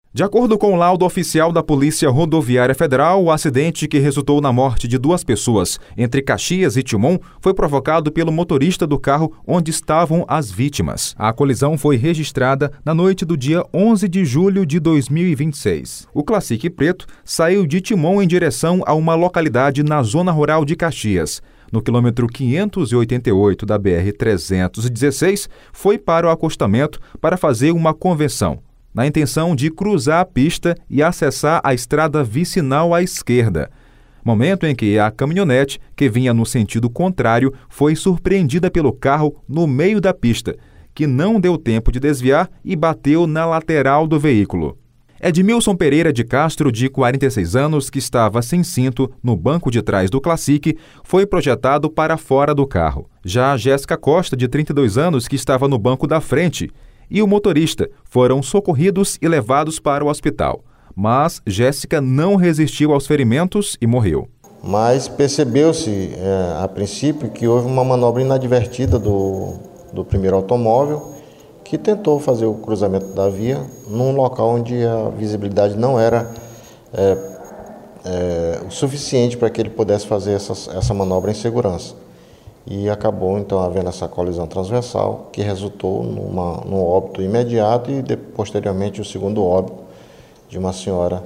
De acordo com o laudo oficial da Polícia Rodoviária Federal, o acidente que resultou na morte de 2 pessoas entre Caxias e Timon foi provocado pelo motorista do carro onde estavam as vítimas. A colisão foi registrada na noite do dia 11 de julho de 2026. O Classic preto saiu de Timon em direção a uma localidade na zona rural de Caxias. No quilômetro 588 da BR-316, foi para o acostamento para fazer uma conversão, na intenção de cruzar a pista e acessar a estrada vicinal à esquerda. Momento em que a caminhonete, que vinha no sentido contrário, foi surpreendida pelo carro no meio da pista, que não deu tempo de desviar e bateu na lateral do veículo. Edmilson Pereira de Castro, de 46 anos, que estava sem cinto no banco de trás do Classic, foi projetado para fora do carro. Já Jéssica Costa, de 32 anos, que estava no banco da frente, e o motorista foram socorridos e levados para o hospital. Mas Jéssica não resistiu aos ferimentos e morreu. Mas percebeu-se, a princípio, que houve uma manobra inadvertida do primeiro automóvel, que tentou fazer o cruzamento da via num local onde a visibilidade não era o suficiente para que ele pudesse fazer essa manobra em segurança. E acabou, então, havendo essa colisão transversal, que resultou num óbito imediato e, posteriormente, o segundo óbito de uma senhora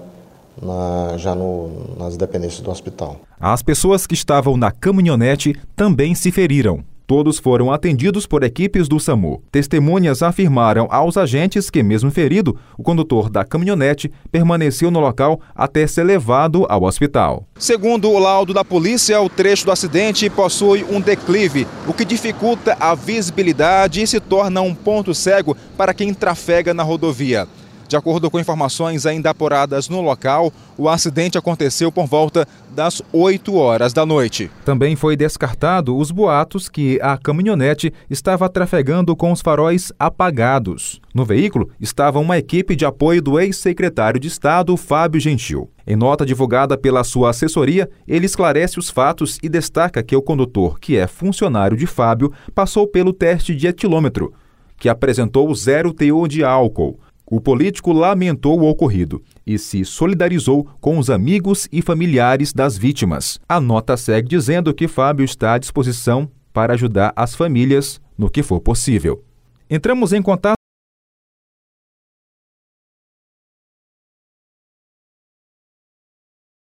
nas dependências do hospital. As pessoas que estavam na caminhonete também se feriram. Todos foram atendidos por equipes do SAMU. Testemunhas afirmaram aos agentes que, mesmo ferido, o condutor da caminhonete permaneceu no local até ser levado ao hospital. Segundo o laudo da polícia, o trecho do acidente possui um declive, o que dificulta a visibilidade e se torna um ponto cego para quem trafega na rodovia. De acordo com informações ainda apuradas no local, o acidente aconteceu por volta das 8 horas da noite. Também foi descartado os boatos que a caminhonete estava trafegando com os faróis apagados. No veículo estava uma equipe de apoio do ex-secretário de Estado, Fábio Gentil. Em nota divulgada pela sua assessoria, ele esclarece os fatos e destaca que o condutor, que é funcionário de Fábio, passou pelo teste de etilômetro, que apresentou 0 teor de álcool. O político lamentou o ocorrido e se solidarizou com os amigos e familiares das vítimas. A nota segue dizendo que Fábio está à disposição para ajudar as famílias no que for possível. Entramos em contato